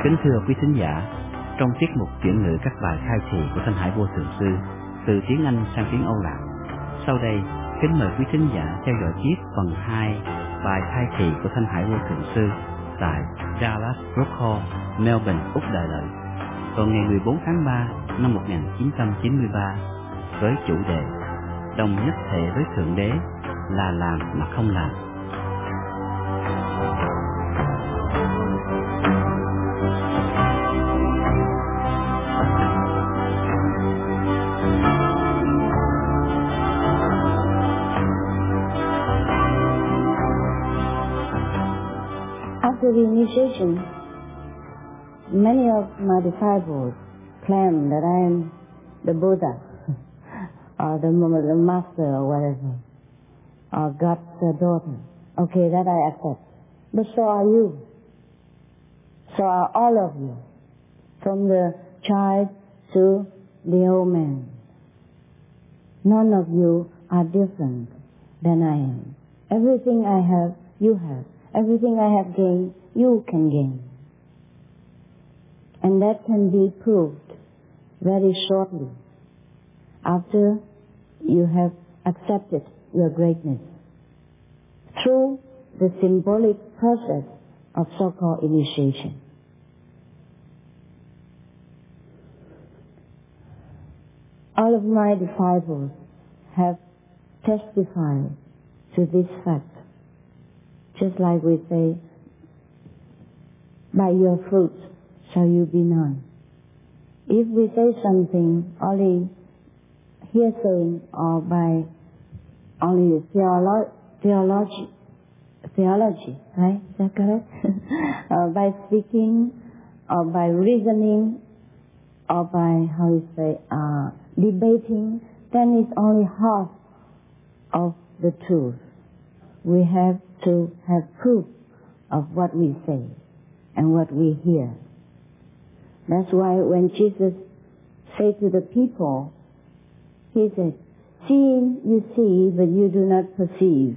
Kính thưa quý thính giả, trong tiết mục chuyển ngữ các bài khai thị của Thanh Hải Vô Thượng Sư từ tiếng Anh sang tiếng Âu Lạc, sau đây kính mời quý thính giả theo dõi tiếp phần 2 bài khai thị của Thanh Hải Vô Thượng Sư tại Dallas Brook Hall, Melbourne, Úc Đại Lợi, vào ngày 14 tháng 3 năm 1993 với chủ đề Đồng nhất thể với Thượng Đế là làm mà không làm. After the initiation, many of my disciples claim that I am the Buddha, or the master, or whatever, or God's daughter. Okay, that I accept. But so are you. So are all of you, from the child to the old man. None of you are different than I am. Everything I have, you have. Everything I have gained, you can gain. And that can be proved very shortly after you have accepted your greatness through the symbolic process of so-called initiation. All of my disciples have testified to this fact. Just like we say, by your fruits shall you be known. If we say something only hearsay or by only theology, right? Is that correct? By speaking or by reasoning or by, debating, then it's only half of the truth. We have to have proof of what we say and what we hear. That's why when Jesus said to the people, he said, seeing you see, but you do not perceive.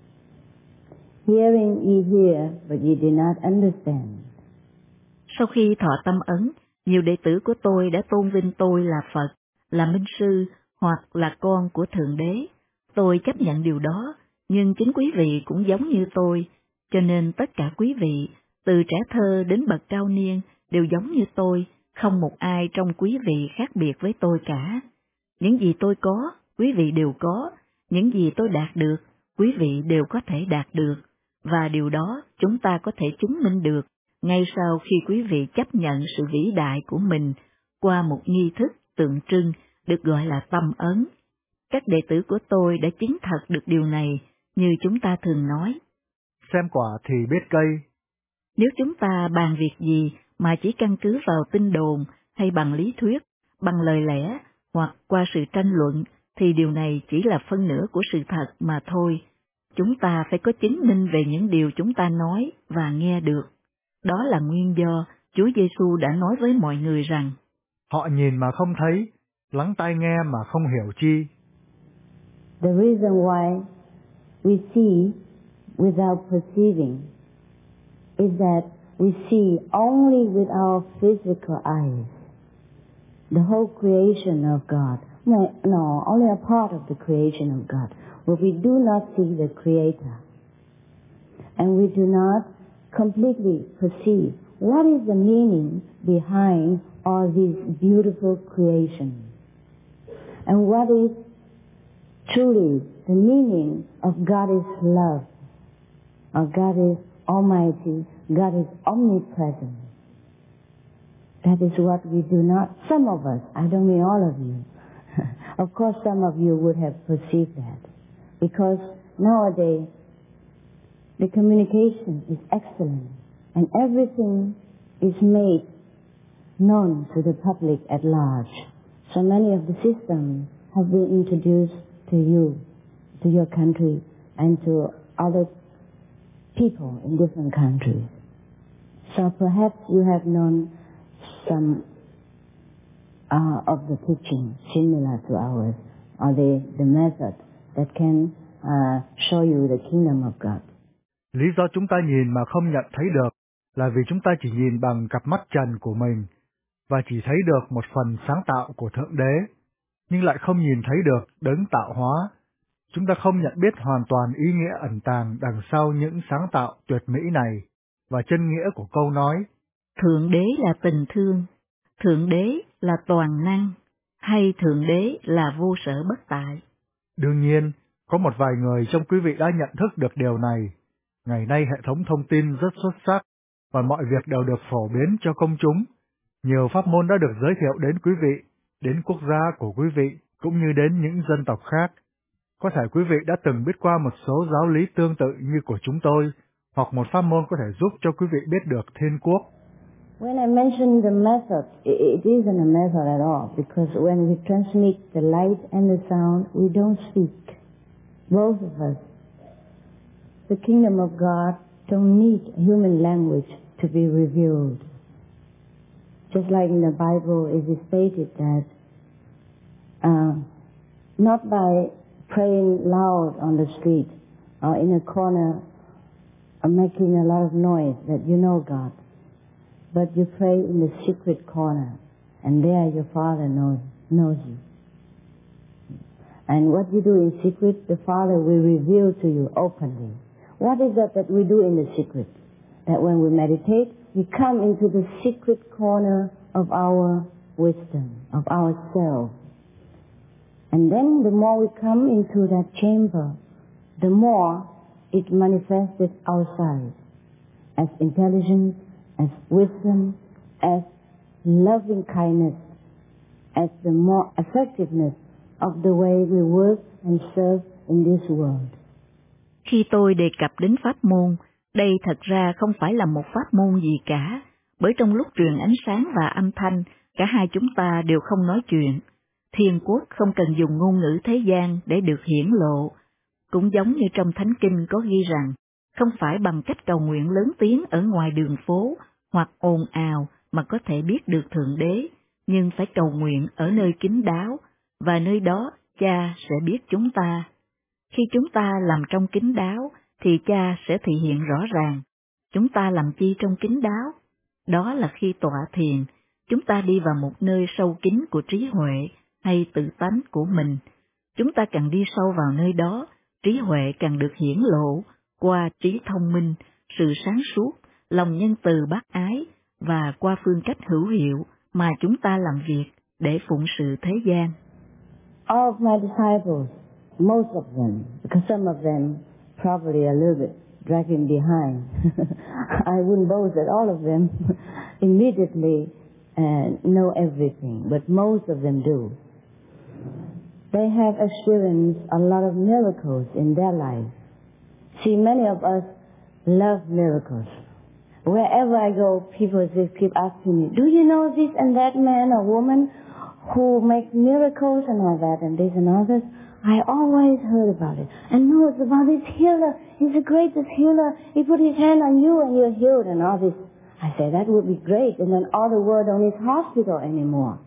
Hearing ye hear, but ye do not understand. Sau khi thọ tâm ấn, nhiều đệ tử của tôi đã tôn vinh tôi là Phật, là Minh Sư hoặc là con của Thượng Đế. Tôi chấp nhận điều đó, nhưng chính quý vị cũng giống như tôi, cho nên tất cả quý vị, từ trẻ thơ đến bậc cao niên, đều giống như tôi, không một ai trong quý vị khác biệt với tôi cả. Những gì tôi có, quý vị đều có, những gì tôi đạt được, quý vị đều có thể đạt được, và điều đó chúng ta có thể chứng minh được ngay sau khi quý vị chấp nhận sự vĩ đại của mình qua một nghi thức tượng trưng được gọi là tâm ấn. Các đệ tử của tôi đã chứng thật được điều này, như chúng ta thường nói. Xem quả thì biết cây. Nếu chúng ta bàn việc gì mà chỉ căn cứ vào tin đồn hay bằng lý thuyết, bằng lời lẽ hoặc qua sự tranh luận, thì điều này chỉ là phân nửa của sự thật mà thôi. Chúng ta phải có chứng minh về những điều chúng ta nói và nghe được. Đó là nguyên do Chúa Giêsu đã nói với mọi người rằng: Họ nhìn mà không thấy, lắng tai nghe mà không hiểu chi. The reason why we see without perceiving is that we see only with our physical eyes. The whole creation of God. No, only a part of the creation of God. But we do not see the Creator. And we do not completely perceive what is the meaning behind all these beautiful creations. And what is truly the meaning of God is love. Or God is almighty. God is omnipresent. That is what we do not, some of us, I don't mean all of you. Of course some of you would have perceived that. Because nowadays the communication is excellent and everything is made known to the public at large. So many of the systems have been introduced to you, to your country, and to other people in different countries. So perhaps you have known some of the teaching similar to ours, or the method that can show you the kingdom of God. Lý do chúng ta nhìn mà không nhận thấy được là vì chúng ta chỉ nhìn bằng cặp mắt trần của mình và chỉ thấy được một phần sáng tạo của Thượng Đế, nhưng lại không nhìn thấy được đấng tạo hóa. Chúng ta không nhận biết hoàn toàn ý nghĩa ẩn tàng đằng sau những sáng tạo tuyệt mỹ này và chân nghĩa của câu nói Thượng Đế là tình thương, Thượng Đế là toàn năng, hay Thượng Đế là vô sở bất tại. Đương nhiên, có một vài người trong quý vị đã nhận thức được điều này. Ngày nay hệ thống thông tin rất xuất sắc và mọi việc đều được phổ biến cho công chúng. Nhiều pháp môn đã được giới thiệu đến quý vị, đến quốc gia của quý vị, cũng như đến những dân tộc khác. Có thể quý vị đã từng biết qua một số giáo lý tương tự như của chúng tôi, hoặc một pháp môn có thể giúp cho quý vị biết được thiên quốc. When I mention the method, it isn't a method at all, because when we transmit the light and the sound, we don't speak. Both of us. The kingdom of God don't need human language to be revealed. Just like in the Bible, it is stated that not by praying loud on the street or in a corner or making a lot of noise that you know God, but you pray in the secret corner, and there your Father knows you. And what you do in secret, the Father will reveal to you openly. What is that we do in the secret? That when we meditate, we come into the secret corner of our wisdom, of ourselves. And then the more we come into that chamber, the more it manifested outside as intelligence, as wisdom, as loving kindness, as the more effectiveness of the way we work and serve in this world. Khi tôi đề cập đến pháp môn, đây thật ra không phải là một pháp môn gì cả, bởi trong lúc truyền ánh sáng và âm thanh, cả hai chúng ta đều không nói chuyện. Thiên quốc không cần dùng ngôn ngữ thế gian để được hiển lộ, cũng giống như trong Thánh Kinh có ghi rằng, không phải bằng cách cầu nguyện lớn tiếng ở ngoài đường phố hoặc ồn ào mà có thể biết được Thượng Đế, nhưng phải cầu nguyện ở nơi kín đáo, và nơi đó Cha sẽ biết chúng ta. Khi chúng ta làm trong kín đáo, thì Cha sẽ thể hiện rõ ràng. Chúng ta làm chi trong kín đáo? Đó là khi tọa thiền, chúng ta đi vào một nơi sâu kín của trí huệ hay tự tánh của mình. Chúng ta càng đi sâu vào nơi đó, trí huệ càng được hiển lộ qua trí thông minh, sự sáng suốt, lòng nhân từ bác ái và qua phương cách hữu hiệu mà chúng ta làm việc để phụng sự thế gian. All of my disciples, most of them, because some of them probably a little bit dragging behind. I wouldn't boast that all of them immediately know everything, but most of them do. They have experienced a lot of miracles in their life. See, many of us love miracles. Wherever I go, people just keep asking me, do you know this and that man or woman who makes miracles and all that and this and all this? I always heard about it. And know it's about this healer. He's the greatest healer. He put his hand on you and you're healed and all this. I say, that would be great. And then all the word on his hospital anymore.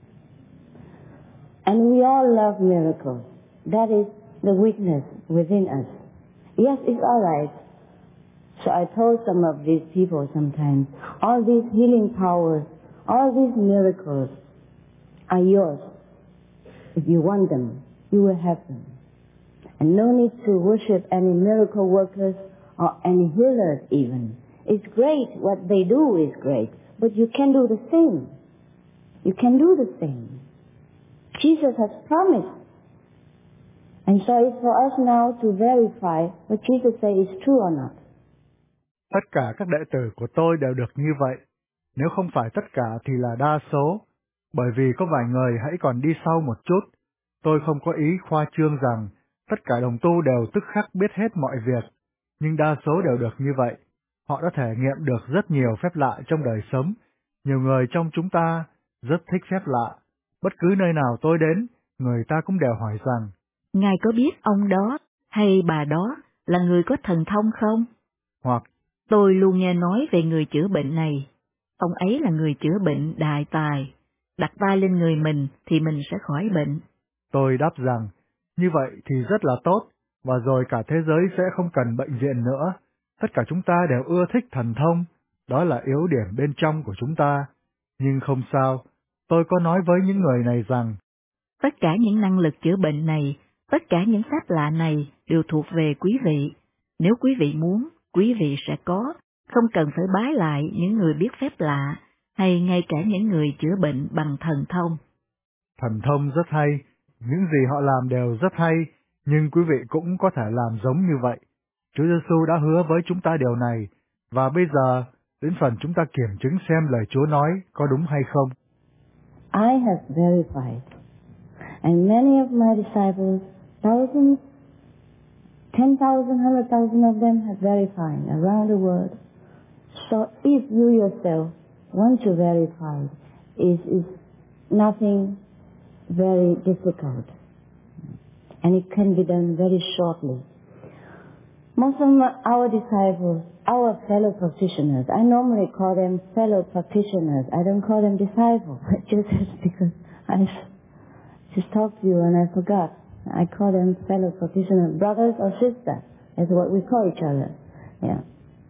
And we all love miracles. That is the weakness within us. Yes, it's all right. So I told some of these people sometimes, all these healing powers, all these miracles are yours. If you want them, you will have them. And no need to worship any miracle workers or any healers even. It's great, what they do is great, but you can do the same. You can do the same. Jesus has promised. And so it's for us now to verify what Jesus says is true or not. Tất cả các đệ tử của tôi đều được như vậy. Nếu không phải tất cả thì là đa số. Bởi vì có vài người hãy còn đi sau một chút. Tôi không có ý khoa trương rằng tất cả đồng tu đều tức khắc biết hết mọi việc. Nhưng đa số đều được như vậy. Họ đã thể nghiệm được rất nhiều phép lạ trong đời sống. Nhiều người trong chúng ta rất thích phép lạ. Bất cứ nơi nào tôi đến, người ta cũng đều hỏi rằng, Ngài có biết ông đó hay bà đó là người có thần thông không? Hoặc, tôi luôn nghe nói về người chữa bệnh này. Ông ấy là người chữa bệnh đại tài. Đặt tay lên người mình thì mình sẽ khỏi bệnh. Tôi đáp rằng, như vậy thì rất là tốt, và rồi cả thế giới sẽ không cần bệnh viện nữa. Tất cả chúng ta đều ưa thích thần thông. Đó là yếu điểm bên trong của chúng ta. Nhưng không sao, tôi có nói với những người này rằng, tất cả những năng lực chữa bệnh này, tất cả những pháp lạ này đều thuộc về quý vị. Nếu quý vị muốn, quý vị sẽ có, không cần phải bái lại những người biết phép lạ, hay ngay cả những người chữa bệnh bằng thần thông. thần thông rất hay, những gì họ làm đều rất hay, nhưng quý vị cũng có thể làm giống như vậy. Chúa Giêsu đã hứa với chúng ta điều này, và bây giờ, đến phần chúng ta kiểm chứng xem lời Chúa nói có đúng hay không. I have verified, and many of my disciples, thousands, 10,000, 100,000 of them have verified around the world. So if you yourself want to verify, it is nothing very difficult, and it can be done very shortly. Most of our disciples, our fellow practitioners, I normally call them fellow practitioners. I don't call them disciples, just because I just talked to you and I forgot. I call them fellow practitioners, brothers or sisters. That's what we call each other. Yeah.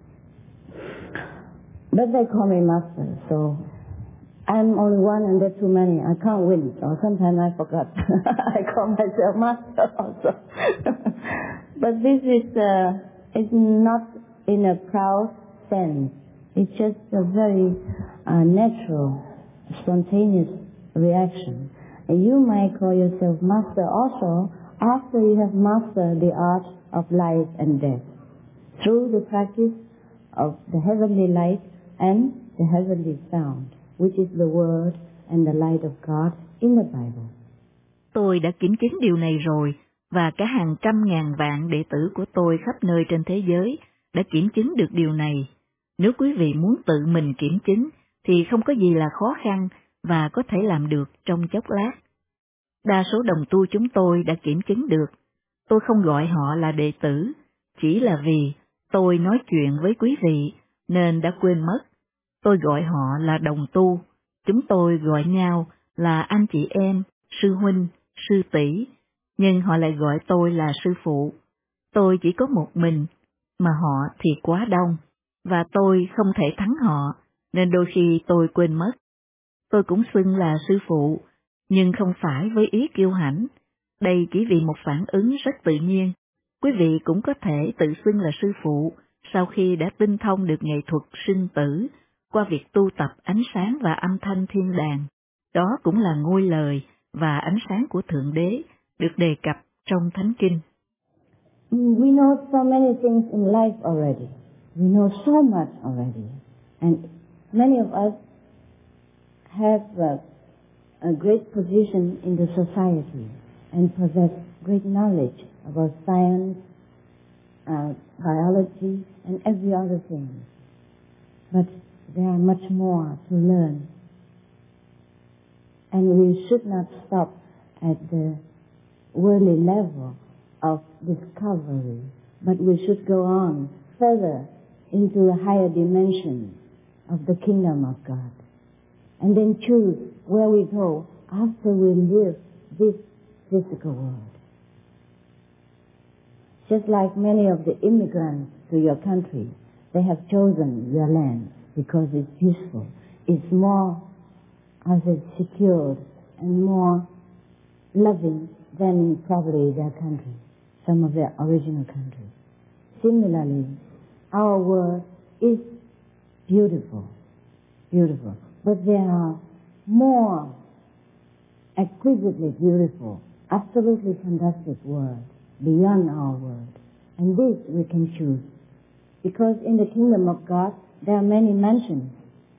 But they call me master, so I'm only one and they're too many. I can't win, so sometimes I forgot. I call myself master also. But this is not in a proud sense. It's just a very natural, spontaneous reaction. And you might call yourself master also after you have mastered the art of life and death through the practice of the heavenly light and the heavenly sound, which is the word and the light of God in the Bible. Tôi đã kiểm chứng điều này rồi, và cả hàng trăm ngàn vạn đệ tử của tôi khắp nơi trên thế giới đã kiểm chứng được điều này. Nếu quý vị muốn tự mình kiểm chứng, thì không có gì là khó khăn và có thể làm được trong chốc lát. Đa số đồng tu chúng tôi đã kiểm chứng được. Tôi không gọi họ là đệ tử, chỉ là vì tôi nói chuyện với quý vị nên đã quên mất. Tôi gọi họ là đồng tu, chúng tôi gọi nhau là anh chị em, sư huynh, sư tỷ, nhưng họ lại gọi tôi là sư phụ. Tôi chỉ có một mình, mà họ thì quá đông, và tôi không thể thắng họ, nên đôi khi tôi quên mất. Tôi cũng xưng là sư phụ, nhưng không phải với ý kiêu hãnh. Đây chỉ vì một phản ứng rất tự nhiên. Quý vị cũng có thể tự xưng là sư phụ sau khi đã tinh thông được nghệ thuật sinh tử qua việc tu tập ánh sáng và âm thanh thiên đàng. Đó cũng là ngôi lời và ánh sáng của Thượng Đế được đề cập trong Thánh Kinh. We know so many things in life already. We know so much already. And many of us have a great position in the society and possess great knowledge about science, biology, and every other thing. But there are much more to learn. And we should not stop at the worldly level of discovery, but we should go on further into a higher dimension of the kingdom of God. And then choose where we go after we live this physical world. Just like many of the immigrants to your country, they have chosen your land because it's useful. It's more, as it's secured and more loving than probably their country, some of their original countries. Similarly, our world is beautiful, beautiful, but there are more exquisitely beautiful, absolutely fantastic worlds beyond our world. And this we can choose. Because in the kingdom of God, there are many mansions.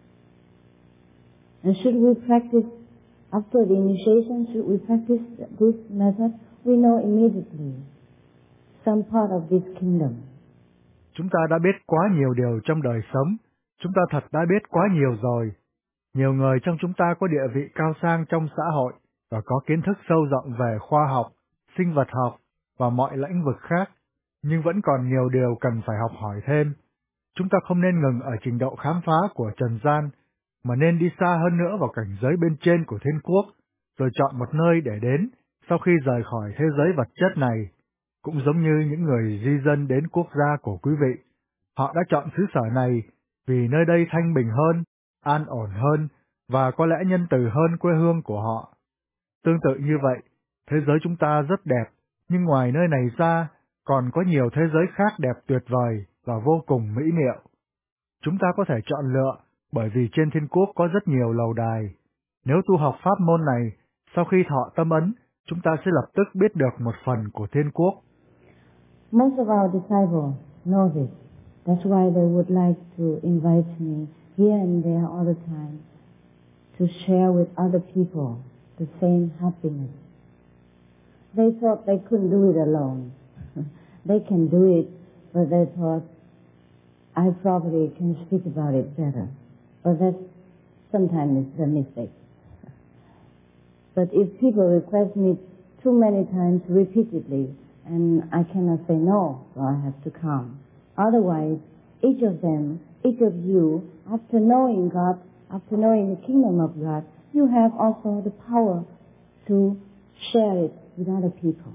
And should we practice, after the initiation, should we practice this method, we know immediately some part of this kingdom. Chúng ta đã biết quá nhiều điều trong đời sống. Chúng ta thật đã biết quá nhiều rồi. Nhiều người trong chúng ta có địa vị cao sang trong xã hội và có kiến thức sâu rộng về khoa học, sinh vật học và mọi lĩnh vực khác, nhưng vẫn còn nhiều điều cần phải học hỏi thêm. Chúng ta không nên ngừng ở trình độ khám phá của trần gian, mà nên đi xa hơn nữa vào cảnh giới bên trên của thiên quốc, rồi chọn một nơi để đến sau khi rời khỏi thế giới vật chất này. Cũng giống như những người di dân đến quốc gia của quý vị, họ đã chọn xứ sở này vì nơi đây thanh bình hơn, an ổn hơn, và có lẽ nhân từ hơn quê hương của họ. Tương tự như vậy, thế giới chúng ta rất đẹp, nhưng ngoài nơi này ra, còn có nhiều thế giới khác đẹp tuyệt vời và vô cùng mỹ miệu. Chúng ta có thể chọn lựa, bởi vì trên thiên quốc có rất nhiều lầu đài. Nếu tu học pháp môn này, sau khi thọ tâm ấn, chúng ta sẽ lập tức biết được một phần của thiên quốc. Most of our disciples know this. That's why they would like to invite me here and there all the time to share with other people the same happiness. They thought they couldn't do it alone. They can do it, but they thought I probably can speak about it better. But that sometimes is a mistake. But if people request me too many times repeatedly, and I cannot say no, so I have to come. Otherwise, each of them, each of you, after knowing God, after knowing the kingdom of God, you have also the power to share it with other people.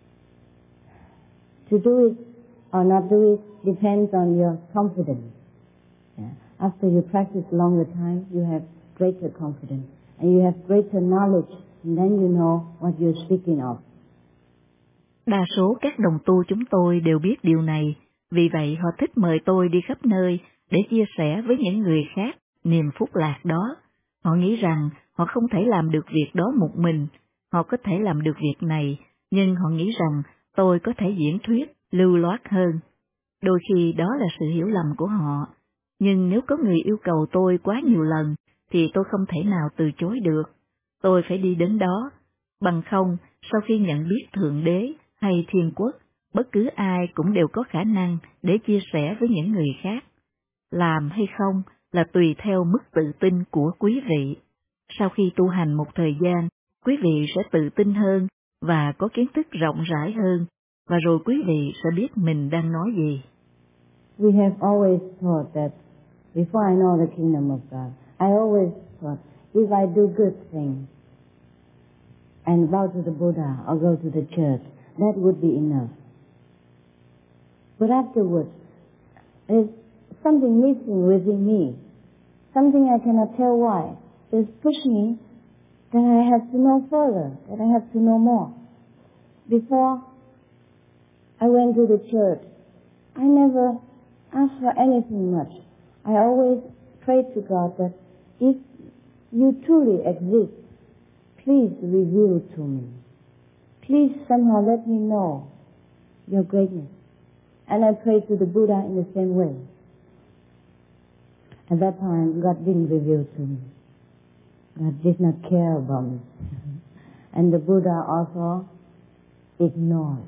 To do it or not do it depends on your confidence. Yeah. After you practice longer time, you have greater confidence, and you have greater knowledge, and then you know what you're speaking of. Đa số các đồng tu chúng tôi đều biết điều này, vì vậy họ thích mời tôi đi khắp nơi để chia sẻ với những người khác niềm phúc lạc đó. Họ nghĩ rằng họ không thể làm được việc đó một mình, họ có thể làm được việc này, nhưng họ nghĩ rằng tôi có thể diễn thuyết lưu loát hơn. Đôi khi đó là sự hiểu lầm của họ, nhưng nếu có người yêu cầu tôi quá nhiều lần, thì tôi không thể nào từ chối được. Tôi phải đi đến đó, bằng không, sau khi nhận biết Thượng Đế hay Thiên Quốc, bất cứ ai cũng đều có khả năng để chia sẻ với những người khác. Làm hay không là tùy theo mức tự tin của quý vị. Sau khi tu hành một thời gian, quý vị sẽ tự tin hơn và có kiến thức rộng rãi hơn, và rồi quý vị sẽ biết mình đang nói gì. We have always thought that before I know the kingdom of God, I always thought if I do good things and bow to the Buddha or go to the church, that would be enough. But afterwards, there's something missing within me, something I cannot tell why. It's pushed me that I have to know further, that I have to know more. Before I went to the church, I never asked for anything much. I always prayed to God that if you truly exist, please reveal to me. Please somehow let me know your greatness. And I prayed to the Buddha in the same way. At that time, God didn't reveal to me. God did not care about me. And the Buddha also ignored.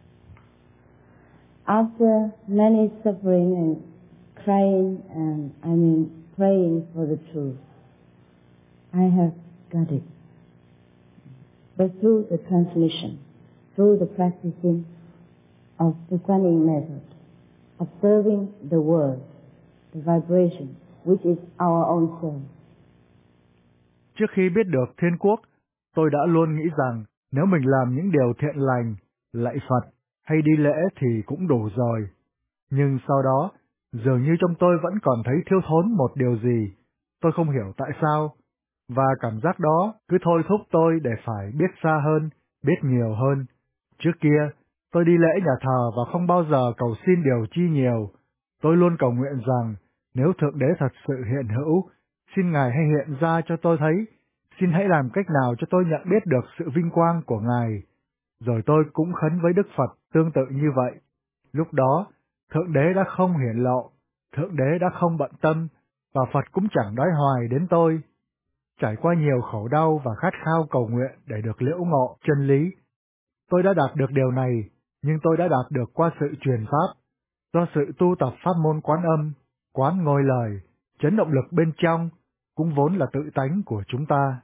After many suffering and crying and praying for the truth, I have got it. But through the transmission, through the practicing of the Kuan Yin method, observing the word, the vibration, which is our own soul. Trước khi biết được Thiên Quốc, tôi đã luôn nghĩ rằng nếu mình làm những điều thiện lành, lạy Phật hay đi lễ thì cũng đủ rồi. Nhưng sau đó, dường như trong tôi vẫn còn thấy thiếu thốn một điều gì, tôi không hiểu tại sao, và cảm giác đó cứ thôi thúc tôi để phải biết xa hơn, biết nhiều hơn. Trước kia, tôi đi lễ nhà thờ và không bao giờ cầu xin điều chi nhiều. Tôi luôn cầu nguyện rằng, nếu Thượng Đế thật sự hiện hữu, xin Ngài hãy hiện ra cho tôi thấy, xin hãy làm cách nào cho tôi nhận biết được sự vinh quang của Ngài. Rồi tôi cũng khấn với Đức Phật tương tự như vậy. Lúc đó, Thượng Đế đã không hiển lộ, Thượng Đế đã không bận tâm, và Phật cũng chẳng đói hoài đến tôi. Trải qua nhiều khổ đau và khát khao cầu nguyện để được liễu ngộ chân lý, tôi đã đạt được điều này, nhưng tôi đã đạt được qua sự truyền pháp, do sự tu tập pháp môn Quán Âm, quán ngôi lời, chấn động lực bên trong, cũng vốn là tự tánh của chúng ta.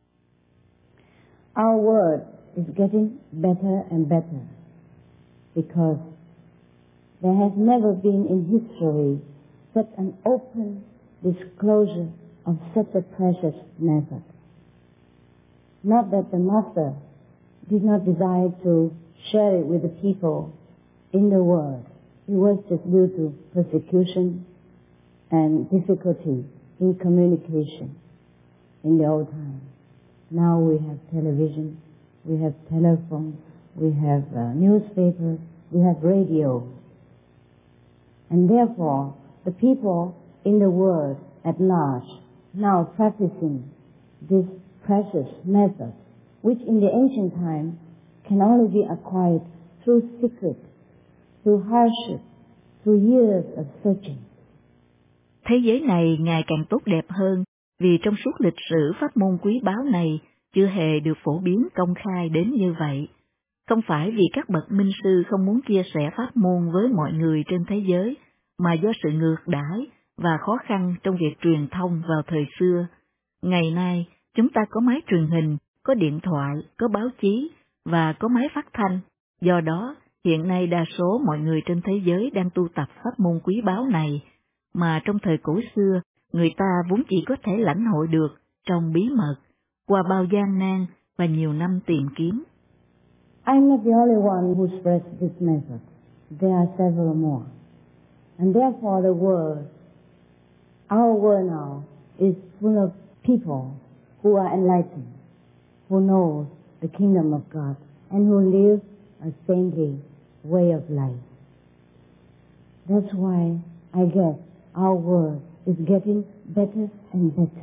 Our word is getting better and better because there has never been in history such an open disclosure of such a precious method. Not that the Master did not desire to share it with the people in the world. It was just due to persecution and difficulty in communication in the old time. Now we have television, we have telephone, we have newspapers, we have radio. And therefore, the people in the world at large now practicing this precious method, which in the ancient time can only be acquired through secret, through hardship, through years of searching. Thế giới này ngày càng tốt đẹp hơn vì trong suốt lịch sử pháp môn quý báu này chưa hề được phổ biến công khai đến như vậy. Không phải vì các bậc minh sư không muốn chia sẻ pháp môn với mọi người trên thế giới, mà do sự ngược đãi và khó khăn trong việc truyền thông vào thời xưa. Ngày nay, chúng ta có máy truyền hình, có điện thoại, có báo chí và có máy phát thanh. Do đó, hiện nay đa số mọi người trên thế giới đang tu tập pháp môn quý báu này, mà trong thời cổ xưa, người ta vốn chỉ có thể lãnh hội được trong bí mật, qua bao gian nan và nhiều năm tìm kiếm. I'm not the only one who spreads this method. There are several more. And therefore the world, our world now, is full of people who are enlightened, who know the kingdom of God, and who live a saintly way of life. That's why I guess our world is getting better and better.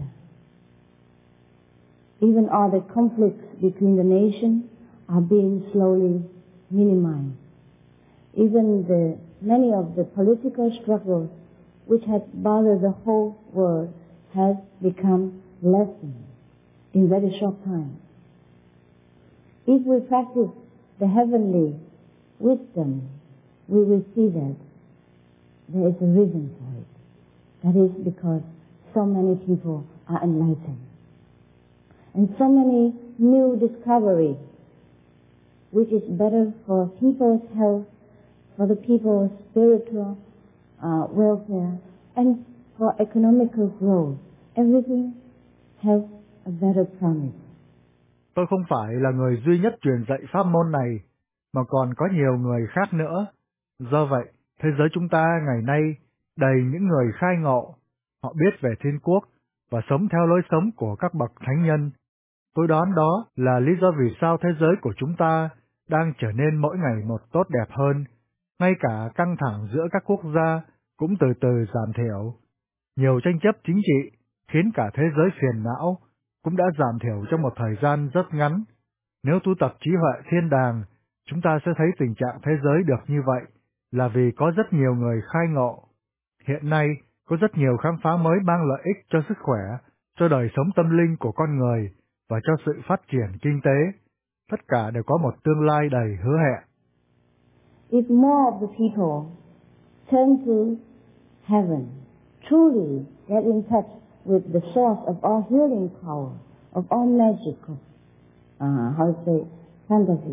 Even all the conflicts between the nations are being slowly minimized. Even many of the political struggles which had bothered the whole world has become lessened in very short time. If we practice the heavenly wisdom, we will see that there is a reason for it. That is because so many people are enlightened. And so many new discoveries, which is better for people's health, for the people's spiritual welfare, and for economical growth. Everything has a better promise. Tôi không phải là người duy nhất truyền dạy pháp môn này, mà còn có nhiều người khác nữa. Do vậy, thế giới chúng ta ngày nay đầy những người khai ngộ. Họ biết về thiên quốc và sống theo lối sống của các bậc thánh nhân. Tôi đoán đó là lý do vì sao thế giới của chúng ta đang trở nên mỗi ngày một tốt đẹp hơn. Ngay cả căng thẳng giữa các quốc gia cũng từ từ giảm thiểu. Nhiều tranh chấp chính trị khiến cả thế giới phiền não cũng đã giảm thiểu trong một thời gian rất ngắn. Nếu tu tập trí huệ thiên đàng, chúng ta sẽ thấy tình trạng thế giới được như vậy là vì có rất nhiều người khai ngộ. Hiện nay, có rất nhiều khám phá mới mang lợi ích cho sức khỏe, cho đời sống tâm linh của con người và cho sự phát triển kinh tế. Tất cả đều có một tương lai đầy hứa hẹn. If more of the people turn to heaven, truly get in touch with the source of all healing power, of all magic, fantasy,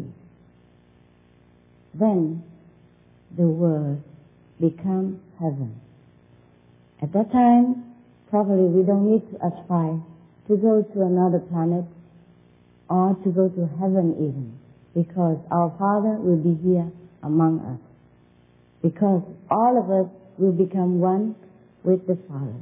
then the world become heaven. At that time, probably we don't need to aspire to go to another planet or to go to heaven even, because our Father will be here among us. Because all of us will become one with the Father.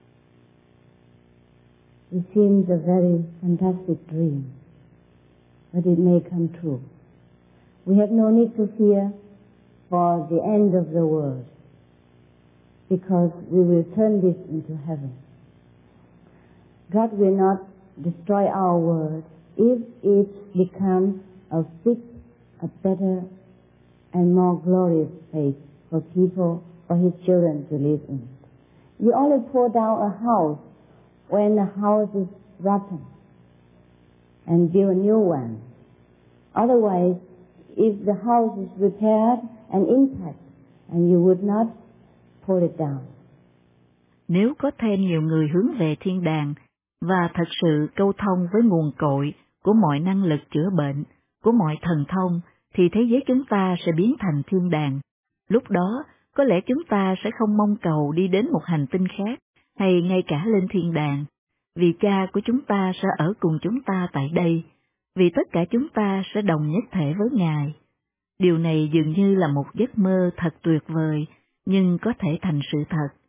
It seems a very fantastic dream, but it may come true. We have no need to fear for the end of the world, because we will turn this into heaven. God will not destroy our world if it becomes a fit, a better and more glorious place for people, for His children to live in. You only pour down a house when the house is rotten and build a new one. Otherwise, if the house is repaired and intact, and you would not pull it down. Nếu có thêm nhiều người hướng về thiên đàng và thật sự câu thông với nguồn cội của mọi năng lực chữa bệnh, của mọi thần thông, thì thế giới chúng ta sẽ biến thành thiên đàng. Lúc đó, có lẽ chúng ta sẽ không mong cầu đi đến một hành tinh khác, hay ngay cả lên thiên đàng, vì Cha của chúng ta sẽ ở cùng chúng ta tại đây, vì tất cả chúng ta sẽ đồng nhất thể với Ngài. Điều này dường như là một giấc mơ thật tuyệt vời, nhưng có thể thành sự thật.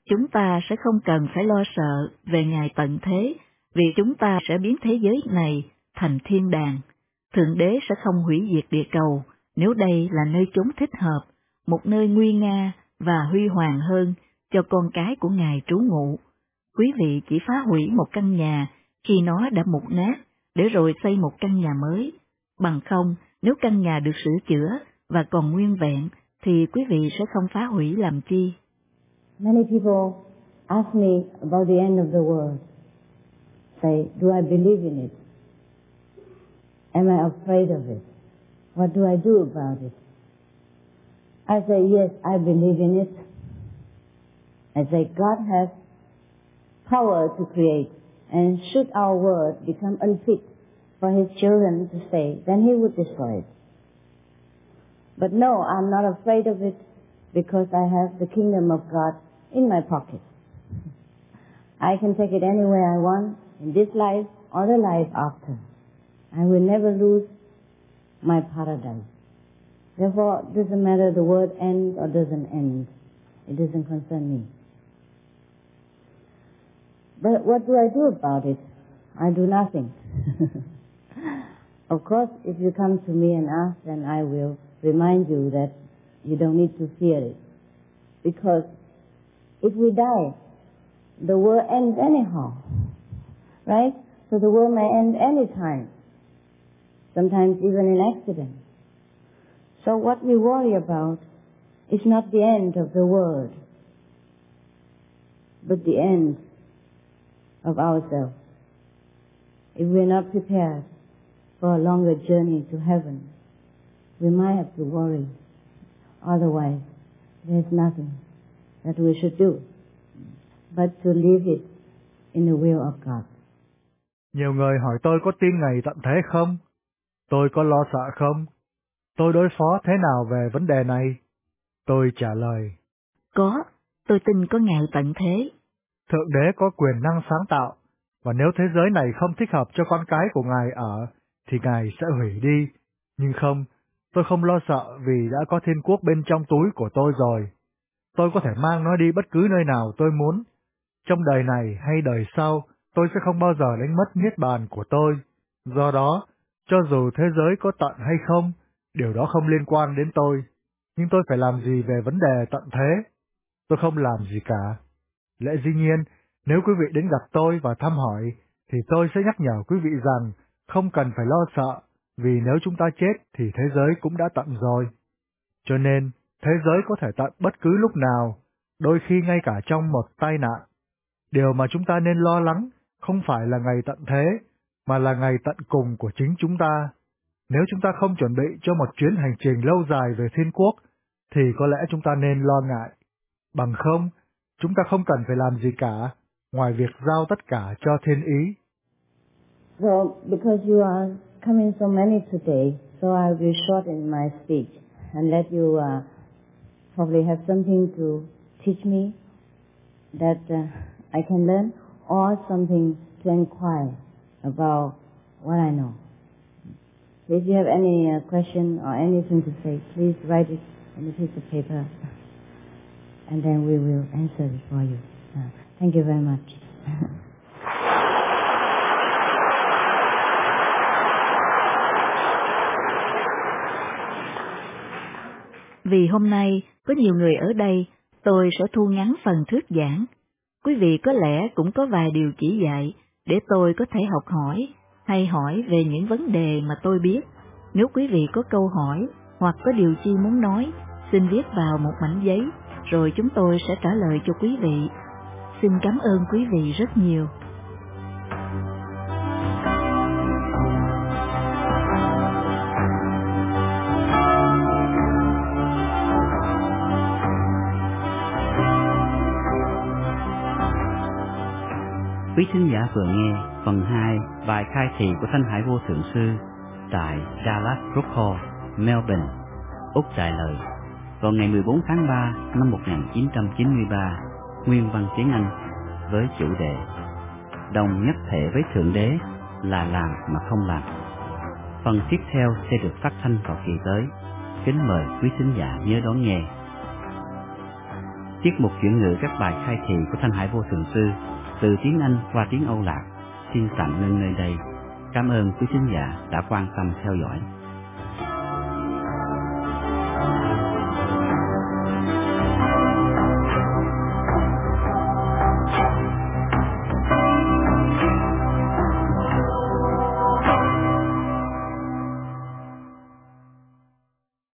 chúng ta sẽ không cần phải lo sợ về ngày tận thế, vì chúng ta sẽ biến thế giới này thành thiên đàng. Thượng Đế sẽ không hủy diệt địa cầu nếu đây là nơi chốn thích hợp, một nơi nguy nga và huy hoàng hơn cho con cái của Ngài trú ngụ. Quý vị chỉ phá hủy một căn nhà khi nó đã mục nát, để rồi xây một căn nhà mới. Bằng không, nếu căn nhà được sửa chữa và còn nguyên vẹn, thì quý vị sẽ không phá hủy làm chi. Many people ask me about the end of the world. Say, do I believe in it? Am I afraid of it? What do I do about it? I say, yes, I believe in it. I say, God has power to create, and should our world become unfit for His children to stay, then He would destroy it. But no, I'm not afraid of it, because I have the kingdom of God in my pocket. I can take it anywhere I want, in this life or the life after. I will never lose my paradise. Therefore, it doesn't matter the world ends or doesn't end. It doesn't concern me. But what do I do about it? I do nothing. Of course, if you come to me and ask, then I will remind you that you don't need to fear it. Because if we die, the world ends anyhow. Right? So the world may end any time. Sometimes even in accident. So what we worry about is not the end of the world, but the end of ourselves. If we're not prepared for a longer journey to heaven, we might have to worry. Otherwise, there's nothing that we should do but to leave it in the will of God. Nhiều người hỏi tôi có tin ngày tận thế không? Tôi có lo sợ không? Tôi đối phó thế nào về vấn đề này? Tôi trả lời. Có, tôi tin có ngày tận thế. Thượng Đế có quyền năng sáng tạo, và nếu thế giới này không thích hợp cho con cái của Ngài ở, thì Ngài sẽ hủy đi. Nhưng không, tôi không lo sợ vì đã có thiên quốc bên trong túi của tôi rồi. Tôi có thể mang nó đi bất cứ nơi nào tôi muốn. Trong đời này hay đời sau, tôi sẽ không bao giờ đánh mất niết bàn của tôi. Do đó, cho dù thế giới có tận hay không, điều đó không liên quan đến tôi. Nhưng tôi phải làm gì về vấn đề tận thế? Tôi không làm gì cả. Lẽ dĩ nhiên, nếu quý vị đến gặp tôi và thăm hỏi, thì tôi sẽ nhắc nhở quý vị rằng không cần phải lo sợ, vì nếu chúng ta chết thì thế giới cũng đã tận rồi. Cho nên, thế giới có thể tận bất cứ lúc nào, đôi khi ngay cả trong một tai nạn. Điều mà chúng ta nên lo lắng không phải là ngày tận thế, mà là ngày tận cùng của chính chúng ta. Nếu chúng ta không chuẩn bị cho một chuyến hành trình lâu dài về thiên quốc, thì có lẽ chúng ta nên lo ngại. Bằng không, chúng ta không cần phải làm gì cả, ngoài việc giao tất cả cho thiên ý. So, because you are coming so many today, so I will shorten my speech and let you probably have something to teach me that I can learn, or something to inquire about what I know. If you have any question or anything to say, please write it on a piece of paper, and then we will answer it for you. Thank you very much. Vì hôm nay có nhiều người ở đây, tôi sẽ thu ngắn phần thuyết giảng. Quý vị có lẽ cũng có vài điều chỉ dạy để tôi có thể học hỏi hay hỏi về những vấn đề mà tôi biết. Nếu quý vị có câu hỏi hoặc có điều chi muốn nói, xin viết vào một mảnh giấy, rồi chúng tôi sẽ trả lời cho quý vị. Xin cảm ơn quý vị rất nhiều. Quý thính giả vừa nghe phần 2 bài khai thị của Thanh Hải Vô Thượng Sư tại Dallas Rockall, Melbourne, Úc Đại Lợi vào ngày 14 tháng 3 năm 1993, nguyên văn tiếng Anh với chủ đề Đồng nhất thể với Thượng Đế là làm mà không làm. Phần tiếp theo sẽ được phát thanh vào kỳ tới. Kính mời quý thính giả nhớ đón nghe. Tiết mục chuyển ngữ các bài khai thị của Thanh Hải Vô Thượng Sư từ tiếng Anh qua tiếng Âu Lạc xin tạm ngưng nơi đây. Cảm ơn quý khán giả đã quan tâm theo dõi.